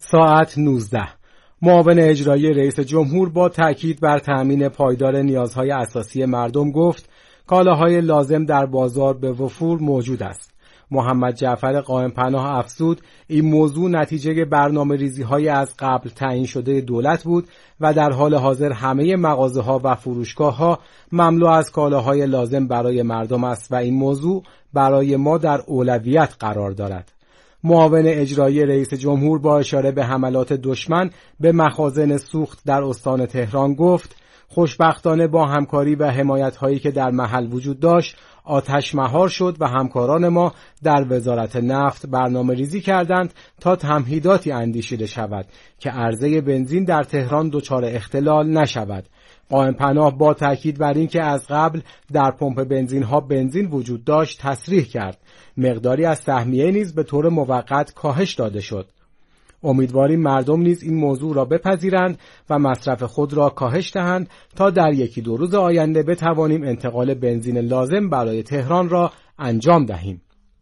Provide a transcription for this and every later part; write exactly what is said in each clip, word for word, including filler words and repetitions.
ساعت نوزده. معاون اجرایی رئیس جمهور با تاکید بر تأمین پایدار نیازهای اساسی مردم گفت کالاهای لازم در بازار به وفور موجود است. محمد جعفر قائم پناه افزود این موضوع نتیجه برنامه ریزی های از قبل تعیین شده دولت بود و در حال حاضر همه مغازه ها و فروشگاه ها مملو از کالاهای لازم برای مردم است و این موضوع برای ما در اولویت قرار دارد. معاون اجرایی رئیس جمهور با اشاره به حملات دشمن به مخازن سوخت در استان تهران گفت خوشبختانه با همکاری و حمایت هایی که در محل وجود داشت آتش مهار شد و همکاران ما در وزارت نفت برنامه ریزی کردند تا تمهیداتی اندیشیده شود که عرضه بنزین در تهران دچار اختلال نشود. قائم پناه با تاکید بر این که از قبل در پمپ بنزین ها بنزین وجود داشت تصریح کرد مقداری از سهمیه نیز به طور موقت کاهش داده شد. امیدواریم مردم نیز این موضوع را بپذیرند و مصرف خود را کاهش دهند تا در یکی دو روز آینده بتوانیم انتقال بنزین لازم برای تهران را انجام دهیم.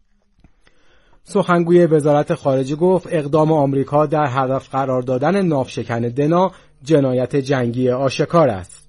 سخنگوی وزارت خارجه گفت اقدام آمریکا در هدف قرار دادن ناوشکن دنا جنایت جنگی آشکار است.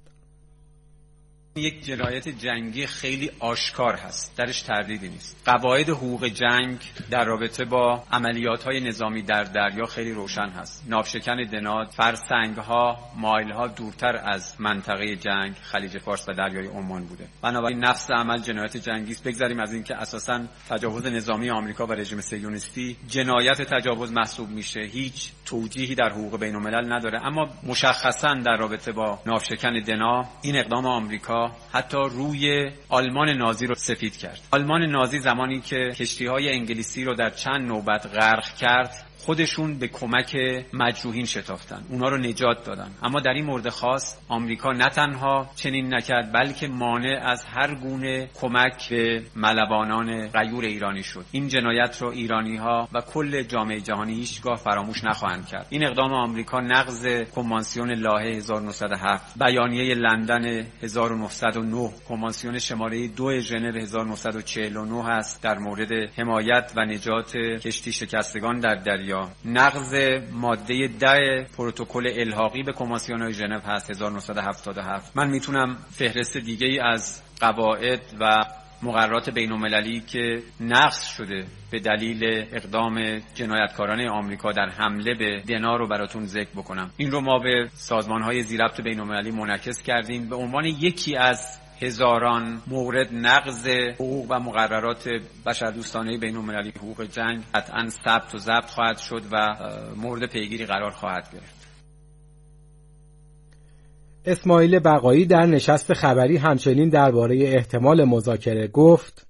یک جنایت جنگی خیلی آشکار هست، درش تردیدی نیست. قواعد حقوق جنگ در رابطه با عملیات‌های نظامی در دریا خیلی روشن هست. ناوشکن دنا فرسنگ‌ها مایل‌ها دورتر از منطقه جنگ خلیج فارس و دریای عمان بوده. بنابراین نفس عمل جنایت جنگی است. بگذاریم از اینکه اساساً تجاوز نظامی آمریکا و رژیم صهیونیستی جنایت تجاوز محسوب میشه، هیچ توجیهی در حقوق بین‌الملل نداره، اما مشخصاً در رابطه با ناوشکن دنا این اقدام آمریکا حتی روی آلمان نازی رو سفید کرد. آلمان نازی زمانی که کشتی‌های انگلیسی رو در چند نوبت غرق کرد خودشون به کمک مجروحین شتافتن، اونا رو نجات دادن. اما در این مورد خاص آمریکا نه تنها چنین نکرد بلکه مانع از هر گونه کمک به ملوانان غیور ایرانی شد. این جنایت رو ایرانی‌ها و کل جامعه جهانی هیچگاه فراموش نخواهند کرد. این اقدام آمریکا نقض کنوانسیون لاهه هزار و نهصد و هفت، بیانیه لندن هزار و نهصد و نه، کنوانسیون شماره دو ژنو هزار و نهصد و چهل و نه است در مورد حمایت و نجات کشتی شکستگان در دریا. نقض ماده ده پروتکل الحاقی به کنوانسیون‌های ژنو هست هزار و نهصد و هفتاد و هفت. من میتونم فهرست دیگه‌ای از قواعد و مقررات بین‌المللی که نقض شده به دلیل اقدام جنایتکاران آمریکا در حمله به دنا رو براتون ذکر بکنم. این رو ما به سازمان‌های ذی‌ربط بین‌المللی منعکس کردیم به عنوان یکی از هزاران مورد نقض حقوق و مقررات بشردوستانه بین‌المللی حقوق جنگ قطعاً ثبت و ضبط خواهد شد و مورد پیگیری قرار خواهد گرفت. اسماعیل بقایی در نشست خبری همچنین درباره احتمال مذاکره گفت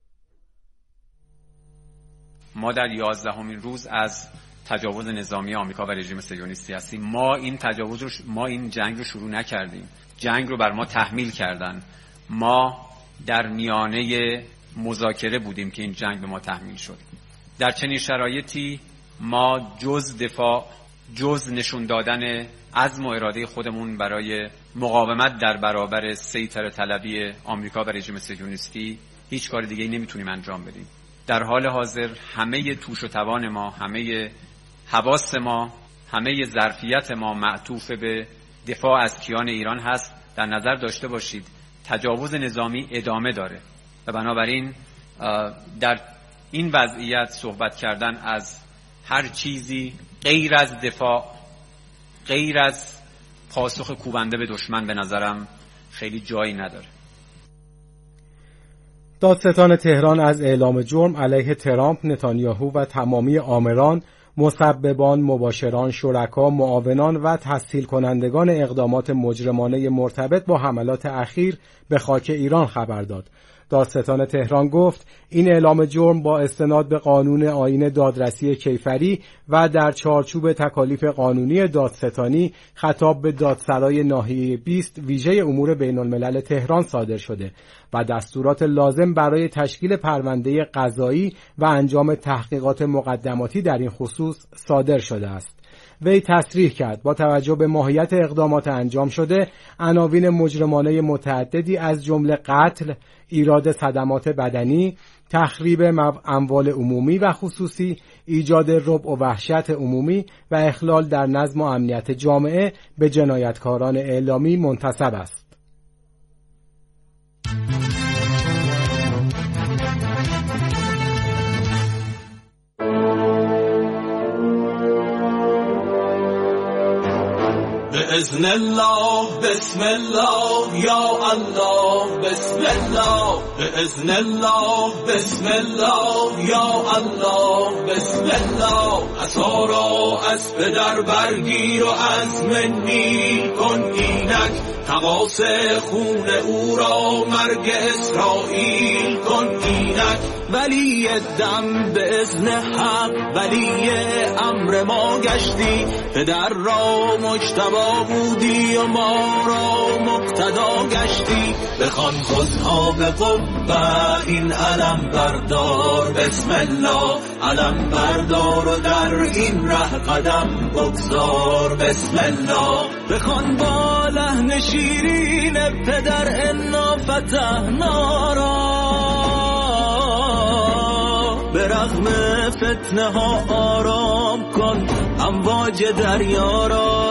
ما در یازدهمین روز از تجاوز نظامی آمریکا و رژیم صهیونیستی هستیم. ما این تجاوز رو ما این جنگ رو شروع نکردیم. جنگ رو بر ما تحمیل کردن. ما در میانه مذاکره بودیم که این جنگ به ما تحمیل شد. در چنین شرایطی ما جز دفاع، جز نشون دادن عزم و اراده خودمون برای مقاومت در برابر سیطره طلبی آمریکا و رژیم صهیونیستی هیچ کار دیگه‌ای نمیتونیم انجام بدیم. در حال حاضر همه توش و توان ما، همه حواس ما، همه ظرفیت ما معطوف به دفاع از کیان ایران هست. در نظر داشته باشید تجاوز نظامی ادامه داره و بنابراین در این وضعیت صحبت کردن از هر چیزی غیر از دفاع، غیر از پاسخ کوبنده به دشمن به نظرم خیلی جایی نداره. دادستان تهران از اعلام جرم علیه ترامپ، نتانیاهو و تمامی آمران، مسببان، مباشران، شرکا، معاونان و تسهیل کنندگان اقدامات مجرمانه مرتبط با حملات اخیر به خاک ایران خبر داد. دادستان تهران گفت این اعلام جرم با استناد به قانون آیین دادرسی کیفری و در چارچوب تکالیف قانونی دادستانی خطاب به دادسرای ناحیه بیست ویژه امور بین الملل تهران صادر شده و دستورات لازم برای تشکیل پرونده قضایی و انجام تحقیقات مقدماتی در این خصوص صادر شده است. وی تصریح کرد با توجه به ماهیت اقدامات انجام شده، عناوین مجرمانه متعددی از جمله قتل، ایراد صدمات بدنی، تخریب اموال عمومی و خصوصی، ایجاد ربع و وحشت عمومی و اخلال در نظم و امنیت جامعه به جنایتکاران اعلامی منتسب است. بسم الله بسم الله یا الله بسم الله بسم الله بسم الله یا الله بسم الله عصا را از پدر برگیر و از من نیل کن اینک تقاص خون او را مرگ اسرائیل کن اینک ولی دم به اذن حق ولی امر ما گشتی پدر را مجتبی بودی و ما را مقتدا گشتی بخوان خودها به قوه این علم بردار بسم الله علم بردار و در این ره قدم بگذار بسم الله بخوان با لحن شیرین پدر انا فتحنا را به رغم فتنه ها آرام کن امواج دریا را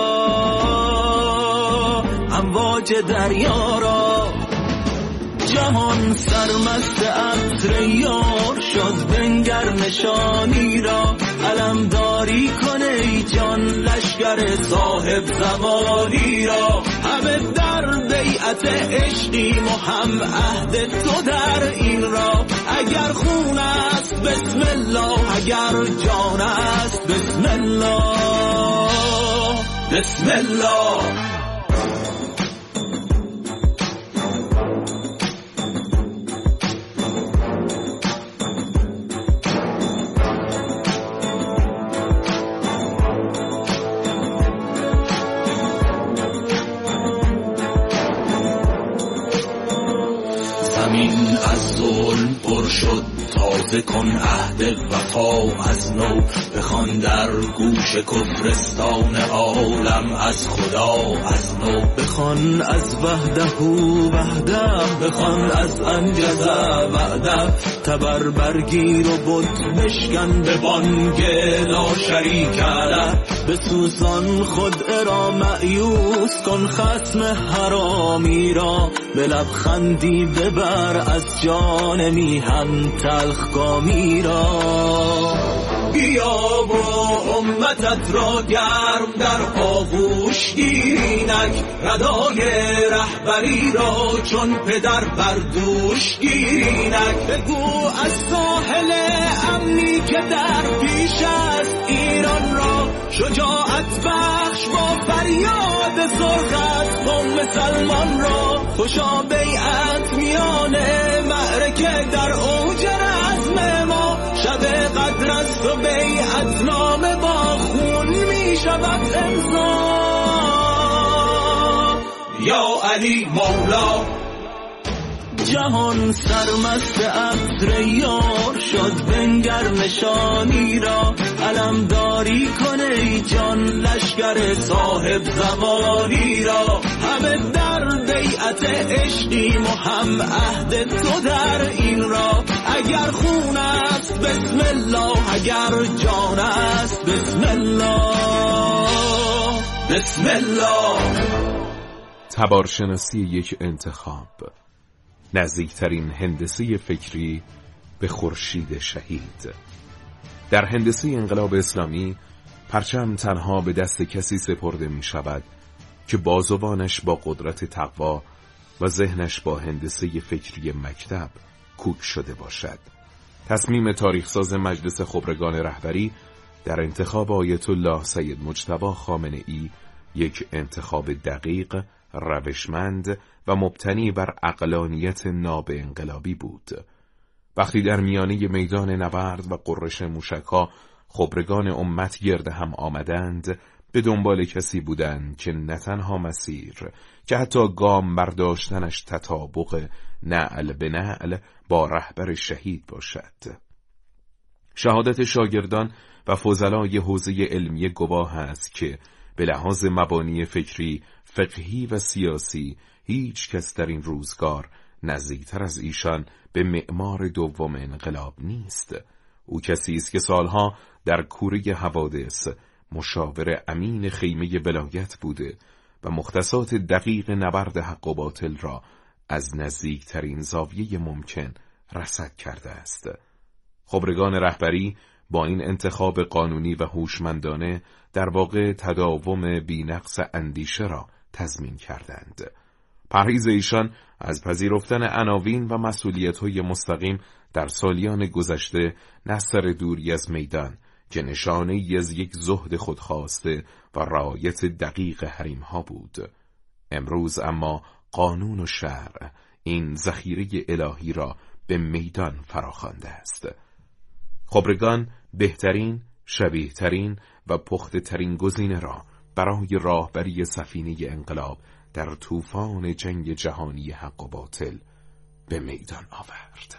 امواج دریا را جهان سرمست عطر یار شد بنگر نشانی را علمداری کنه ای جان لشکر صاحب زمانی را همه در بیعت عشقیم و هم عهد تو در این را اگر خون است بسم الله اگر جان است بسم الله بسم الله زمین از ظلم پر شد تازه کن عهد وفا از نو بخوان در گوش کفرستان عالم از خدا از نو بخوان از وحده وحده بخوان از انجز وعده تبر برگیر و بت بشکن به بانگ لا شریک له بسوزان خود را مأیوس کن خصم حرامی را به لبخندی ببر از جان میهن تلخ کامی را بیا با امتت را گرم در آغوش گیرینک ردای رهبری را چون پدر بر دوش گیرینک بگو از ساحل امنی که در پیش است ایران را شجاعت بخش با فریاد سرخت قوم سلمان را خوشا بیعت میان معرکه در اوج رزم ما شب قدر است و بیعت نامه با خون می شود امضا یا علی مولا جهان سرمست عطر یار شد بنگر نشانی را علمداری کنه ای جان لشکر صاحب زمانی را همه در بیعت عشقیم و هم عهد تو در این را اگر خون است بسم الله اگر جان است بسم الله بسم الله. تبارشناسی یک انتخاب، نزدیکترین هندسه فکری به خورشید شهید. در هندسه انقلاب اسلامی پرچم تنها به دست کسی سپرده می شود که بازوانش با قدرت تقوا و ذهنش با هندسه فکری مکتب کوک شده باشد. تصمیم تاریخساز مجلس خبرگان رهبری در انتخاب آیت الله سید مجتبی خامنه ای یک انتخاب دقیق، روشمند و مبتنی بر عقلانیت ناب انقلابی بود. وقتی در میانه میدان نبرد و قررش موشک‌ها خبرگان امت گرد هم آمدند، به دنبال کسی بودند که نه تنها مسیر که حتی گام برداشتنش تطابق نعل به نعل با رهبر شهید باشد. شهادت شاگردان و فضلای حوزه علمی گواه است که به لحاظ مبانی فکری، فقهی و سیاسی هیچ کس در این روزگار نزدیکتر از ایشان به معمار دوم انقلاب نیست. او کسی است که سالها در کوره حوادث مشاور امین خیمه ولایت بوده و مختصات دقیق نبرد حق و باطل را از نزدیکترین زاویه ممکن رصد کرده است. خبرگان رهبری با این انتخاب قانونی و هوشمندانه در واقع تداوم بی‌نقص اندیشه را تضمین کردند. پرهیز ایشان از پذیرفتن عناوین و مسئولیت‌های مستقیم در سالیان گذشته نه سر دوری از میدان که نشانه‌ای از یک زهد خودخواسته و رعایت دقیق حریم‌ها بود. امروز اما قانون و شرع این ذخیره الهی را به میدان فراخوانده است. خبرگان بهترین، شبیه‌ترین و پخته‌ترین گزینه را برای راهبری سفینه انقلاب در طوفان جنگ جهانی حق و باطل به میدان آورد.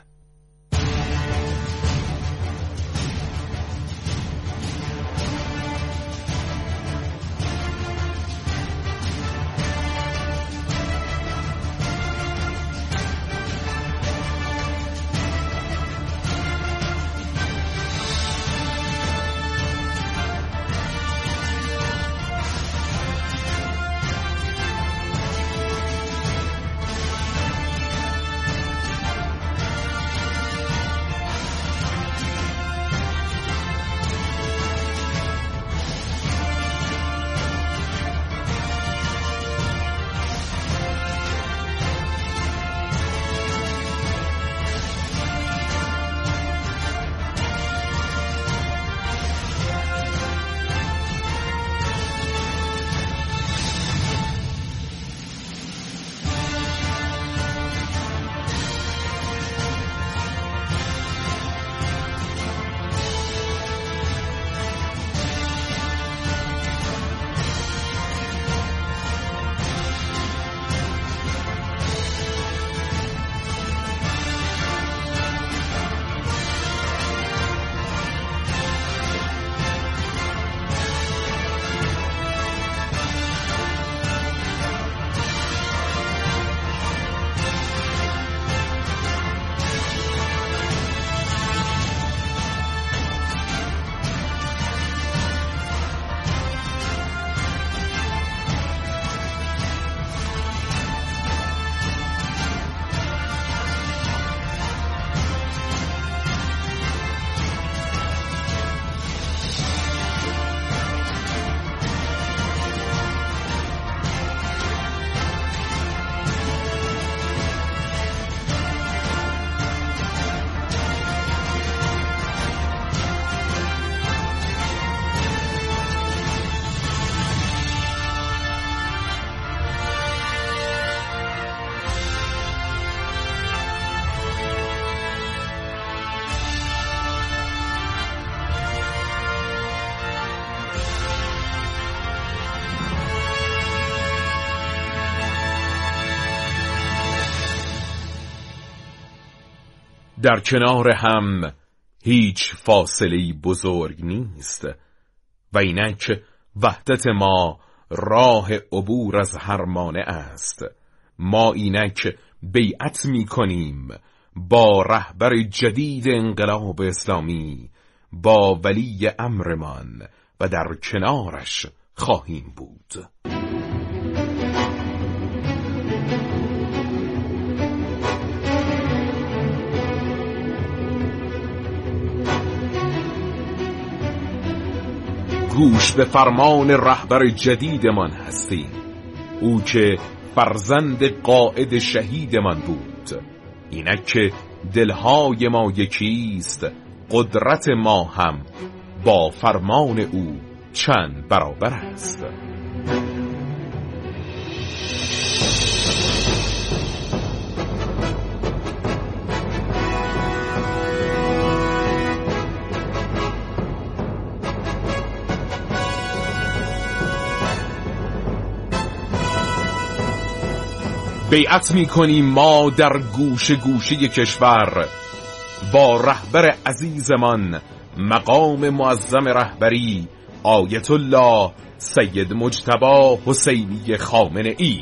در کنار هم هیچ فاصله‌ای بزرگ نیست و اینک وحدت ما راه عبور از هر مانع است. ما اینک بیعت می کنیم با رهبر جدید انقلاب اسلامی، با ولی امرمان و در کنارش خواهیم بود. گوش به فرمان رهبر جدیدمان هستیم، او که فرزند قائد شهیدمان بود. اینک که دلهای ما یکیست، قدرت ما هم با فرمان او چند برابر است. بیعت می کنیم ما در گوشه گوشه کشور با رهبر عزیزمان مقام معظم رهبری آیت الله سید مجتبی حسینی خامنه ای.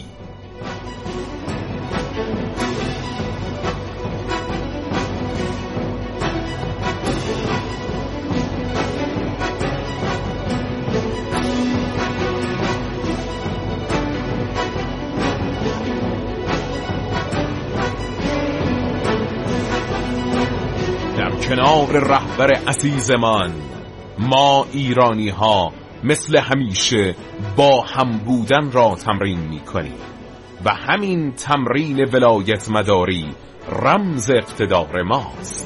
کنار رهبر عزیزمان ما ایرانی ها مثل همیشه با هم بودن را تمرین می کنیم و همین تمرین ولایت مداری رمز اقتدار ماست.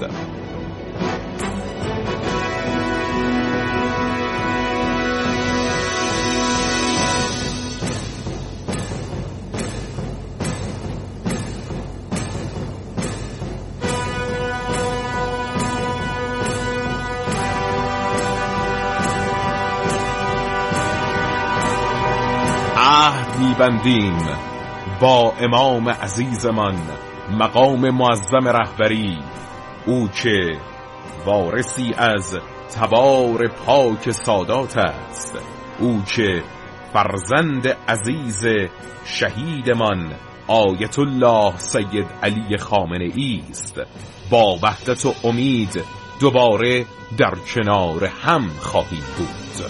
می‌بندیم با امام عزیزمان مقام معظم رهبری، او که وارثی از تبار پاک سادات است، او که فرزند عزیز شهیدمان آیت الله سید علی خامنه ای است. با وحدت و امید دوباره در کنار هم خواهیم بود.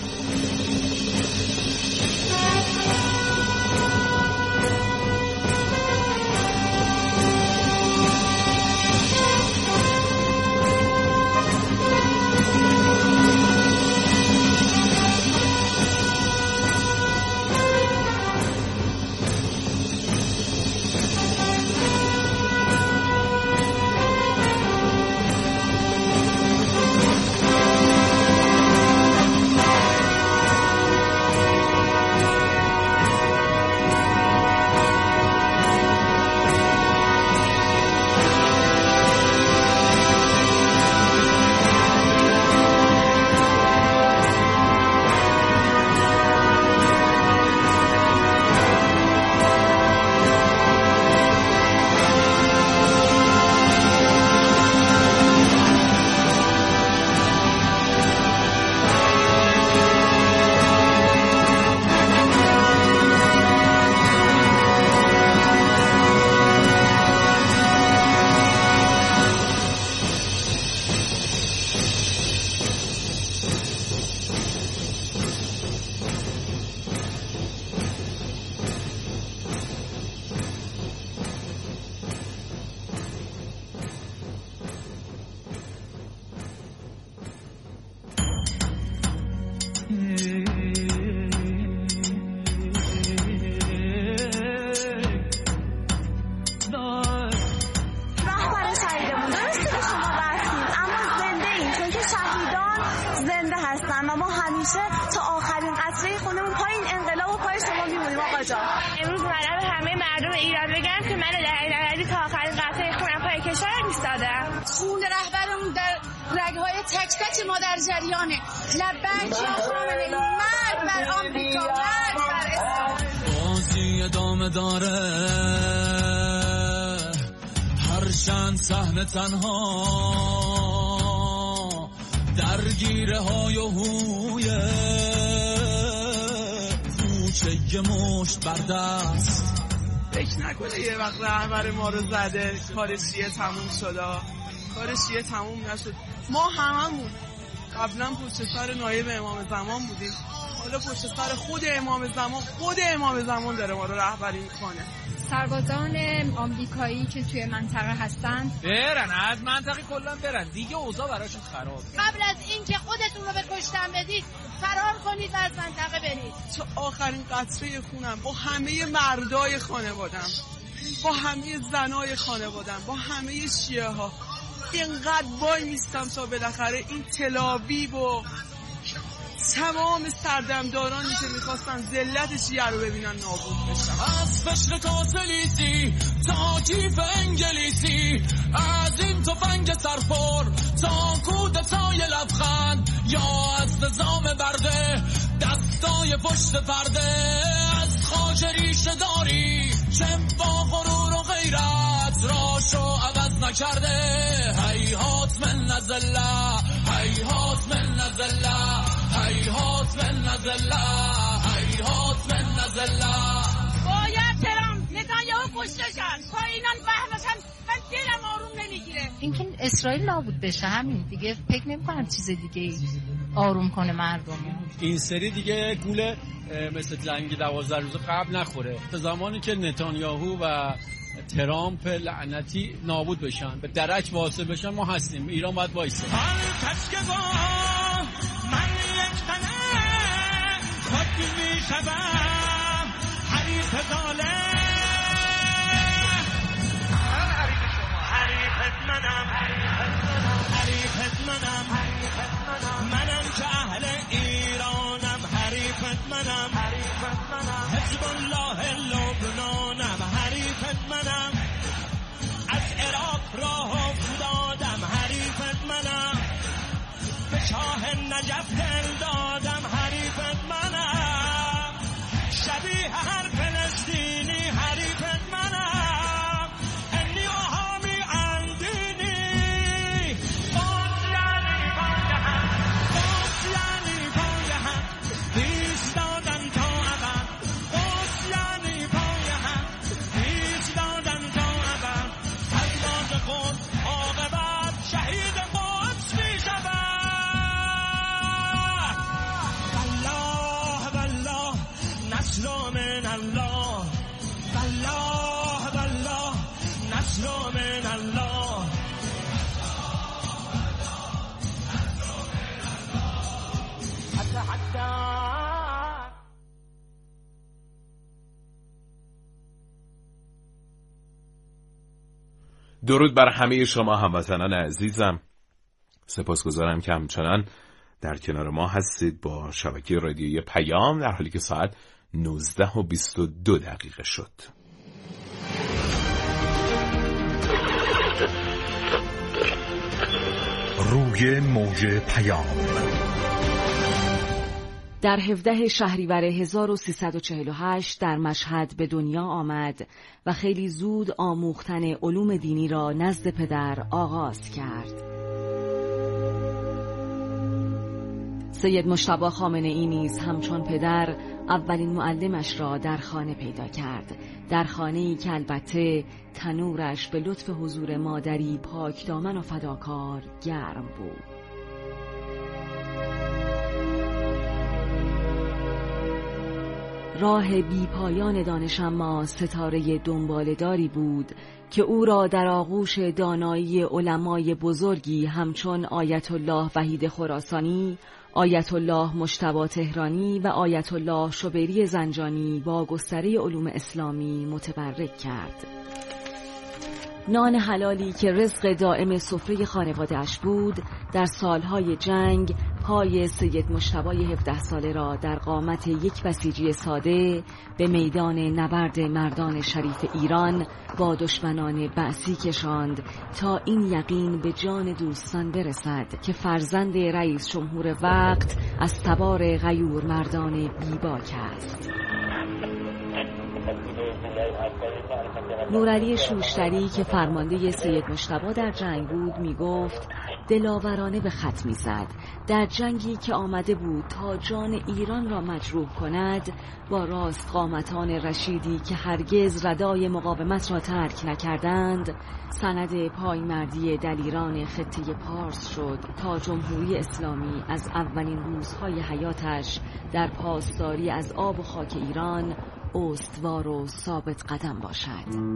هستن و ما همیشه تا آخرین قطره خونمون پای این انقلاب و پای شما میمونیم آقا جان. امروز اومدم به همه مردم ایران بگم که من در تا آخرین قطره خونم پای کشور ایستادم. خون رهبرمون در رگ‌های تک تک ما در جریانه. لبیک یا خامنه ای، مرگ بر آمریکا، مرگ بر اسلام. بازی ادامه داره، هر چند صحنه تنها درگیره های و هویه کوچه مشت بر دست. فکر نکنه یه وقت رهبر ما رو زده کار چیه تموم شده، کار چیه تموم نشد. ما هممون قبلا پشت سر نایب امام زمان بودیم، حالا پشت سر خود امام زمان، خود امام زمان داره ما رو رهبری میکنه. سربازان آمریکایی که توی منطقه هستن برن از منطقه کلا برن دیگه، اوضاع براشون خراب. قبل از اینکه خودتون رو به کشتن بدید فرار کنید و از منطقه برید. تا آخرین قطره خونم با همه مردای خانوادم، با همه زنای خانوادم، با همه شیعه ها اینقدر وای میستم تا بالاخره این تل‌آویو و تمام سردمدارانی که میخواستن ذلت شیعه رو ببینن نابود بشن. از فشر کاسلیسی تا کیف انگلیسی، از این تفنگ سرپر تا کودتای لبخند، یا از نظام برده دستای پشت پرده، از خاک ریشه داری که با غرور و غیرت راشو عوض نکرده. هیهات من نزله، هیهات من نزله هیهات من نزله. باید ترامپ نتانیاهو کشتشن تا اینان فهمشن. من دلم آروم نمیگیره. اینکه اسرائیل نابود بشه همین دیگه. فکر نمی‌کنم چیز دیگه آروم کنه مردم. این سری دیگه گول مثل جنگ دوازده روز قبل نخوره. تا زمانی که نتانیاهو و ترامپ لعنتی نابود بشن، به درک واصل بشن، ما هستیم. ایران باید وایسه. هر کس که با من یک تنه خود میشم حریف ظالم. حریفت منم حریفت منم منم که اهل ایرانم. حریفت منم حزب الله لبنانم. حریفت منم از عراق راه افتادم. حریفت منم به شاه نجف دل دادم. حریفت منم شبیه هر فلسطینی. حریفت منم انی آهامی اندینی. باز یعنی بای هم باز یعنی بای هم ایستادن تا ابد. باز یعنی بای هم ایستادن تا ابد. از باز خود عاقبت شهید قدس می شود. والله والله نصر من الله. والله والله نصر من الله. حتی حتی درود بر همه شما هموطنان عزیزم. سپاسگزارم که همچنان در کنار ما هستید با شبکه رادیویی پیام، در حالی که ساعت نوزده و بیست و دو دقیقه شد. روی موج پیام در هفدهم شهریور هزار و سیصد و چهل و هشت در مشهد به دنیا آمد و خیلی زود آموختن علوم دینی را نزد پدر آغاز کرد. سید مجتبی خامنه‌ای نیز همچون پدر اولین معلمش را در خانه پیدا کرد، در خانه‌ای که البته تنورش به لطف حضور مادری پاکدامن و فداکار گرم بود. راه بی پایان دانش اما ستاره دنباله‌داری بود که او را در آغوش دانایی علمای بزرگی همچون آیت الله وحید خراسانی، آیت الله مجتبی تهرانی و آیت الله شبیری زنجانی با گستره علوم اسلامی متبرک کرد. نان حلالی که رزق دائم سفره خانواده‌اش بود، در سالهای جنگ پای سید مجتبی هفده ساله را در قامت یک بسیجی ساده به میدان نبرد مردان شریف ایران با دشمنان بعثی کشاند تا این یقین به جان دوستان برسد که فرزند رئیس جمهور وقت از تبار غیور مردان بیباک است. نورعلی شوشتری که فرمانده سید مجتبی در جنگ بود می گفت دلاورانه به خط می زد. در جنگی که آمده بود تا جان ایران را مجروح کند، با راست قامتان رشیدی که هرگز ردای مقاومت را ترک نکردند، سند پایمردی دلیران خطه پارس شد تا جمهوری اسلامی از اولین روزهای حیاتش در پاسداری از آب و خاک ایران استوار و ثابت قدم باشد.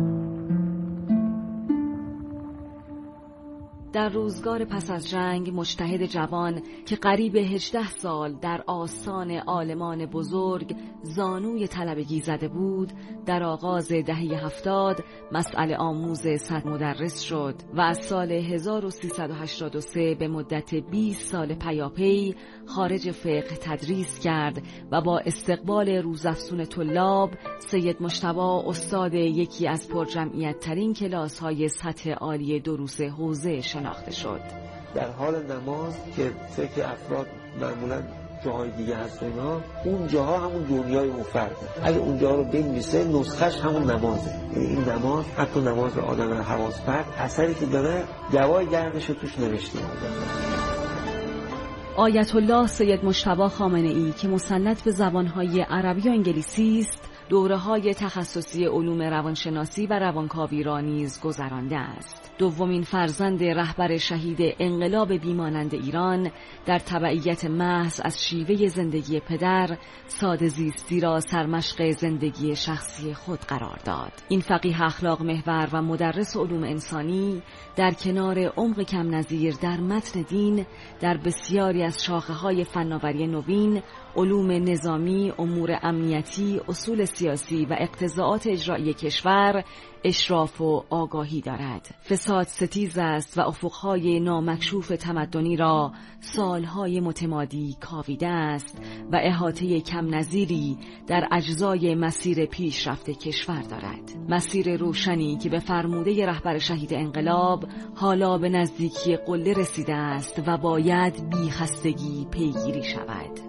در روزگار پس از جنگ مجتهد جوان که قریب هجده سال در آستان عالمان بزرگ زانوی طلبگی زده بود، در آغاز دهه هفتاد مسئله آموز صد مدرس شد و از سال هزار و سیصد و هشتاد و سه به مدت بیست سال پیاپی خارج فقه تدریس کرد و با استقبال روزافزون طلاب سید مجتبی استاد یکی از پرجمعیت ترین کلاس های سطح عالی دروس حوزه شناخته شد. در حال نماز که فکر افراد معمولا جاهای دیگه هست اینا، اون جاها همون دنیای اون فرده. اگه اون جاها رو بنویسه نسخش همون نمازه. این نماز حتی نماز آدم حواس پرت اثری که داره دوای گردش رو توش نوشته. آیت الله سید مجتبی خامنه‌ای که مسلط به زبانهای عربی و انگلیسی است، دوره‌های تخصصی علوم روانشناسی و روانکاوی را نیز گذرانده است. دومین فرزند رهبر شهید انقلاب بیمانند ایران در تبعیت محض از شیوه زندگی پدر، ساده زیستی را سرمشق زندگی شخصی خود قرار داد. این فقیه اخلاق محور و مدرس علوم انسانی در کنار عمق کم نظیر در متن دین، در بسیاری از شاخه‌های فناوری نوین، علوم نظامی، امور امنیتی، اصول سیاسی و اقتضاعات اجرایی کشور اشراف و آگاهی دارد. فساد ستیز است و افقهای نامکشوف تمدنی را سالهای متمادی کاویده است و احاطه کم نظیری در اجزای مسیر پیشرفت کشور دارد. مسیر روشنی که به فرموده رهبر شهید انقلاب حالا به نزدیکی قله رسیده است و باید بی خستگی پیگیری شود.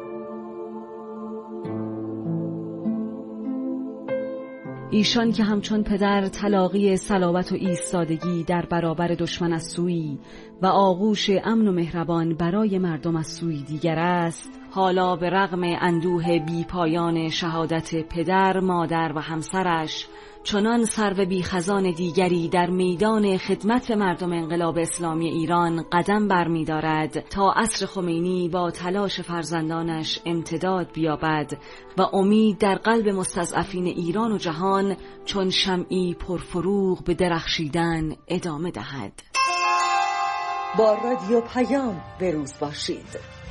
ایشان که همچون پدر تلاقی صلابت و ایستادگی در برابر دشمن از سوی و آغوش امن و مهربان برای مردم از سوی دیگر است، حالا به رغم اندوه بی پایان شهادت پدر، مادر و همسرش، چنان سرو بی خزان دیگری در میدان خدمت به مردم انقلاب اسلامی ایران قدم برمی دارد تا عصر خمینی با تلاش فرزندانش امتداد بیابد و امید در قلب مستضعفین ایران و جهان چون شمعی پرفروغ به درخشیدن ادامه دهد. با رادیو پیام به روز باشید.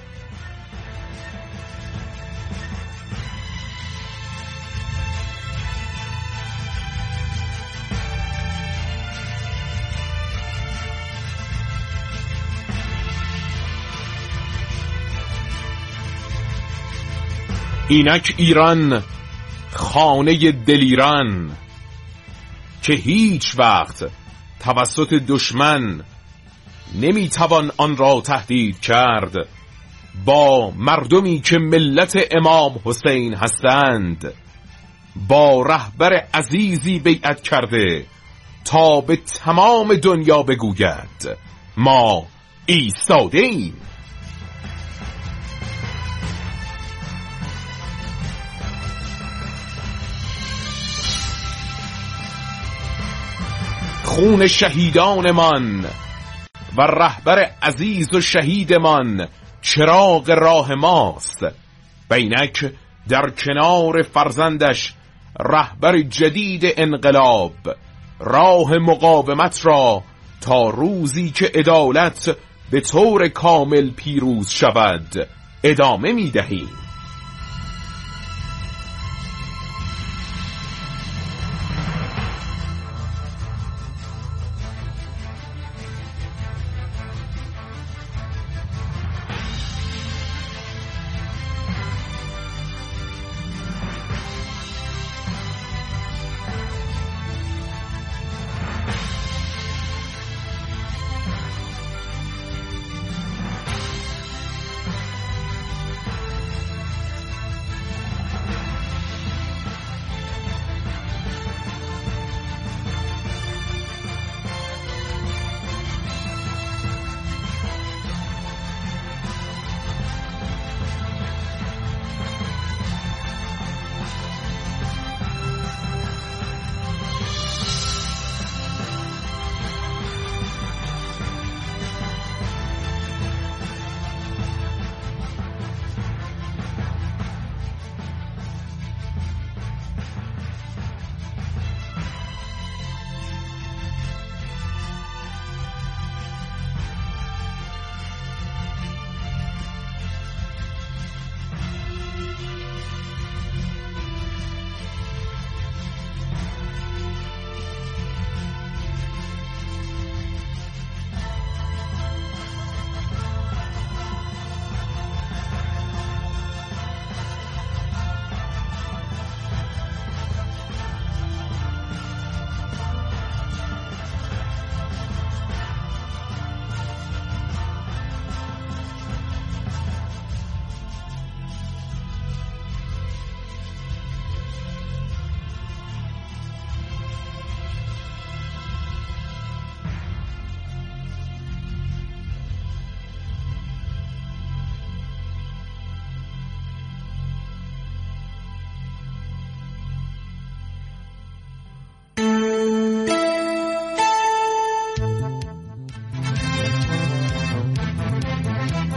اینک ایران خانه دلیران که هیچ وقت توسط دشمن نمیتوان آن را تهدید کرد. با مردمی که ملت امام حسین هستند، با رهبر عزیزی بیعت کرده تا به تمام دنیا بگوید ما ایستاده ایم. خون شهیدانمان و رهبر عزیز و شهیدمان چراغ راه ماست. بینک در کنار فرزندش رهبر جدید انقلاب راه مقاومت را تا روزی که عدالت به طور کامل پیروز شود ادامه می دهیم.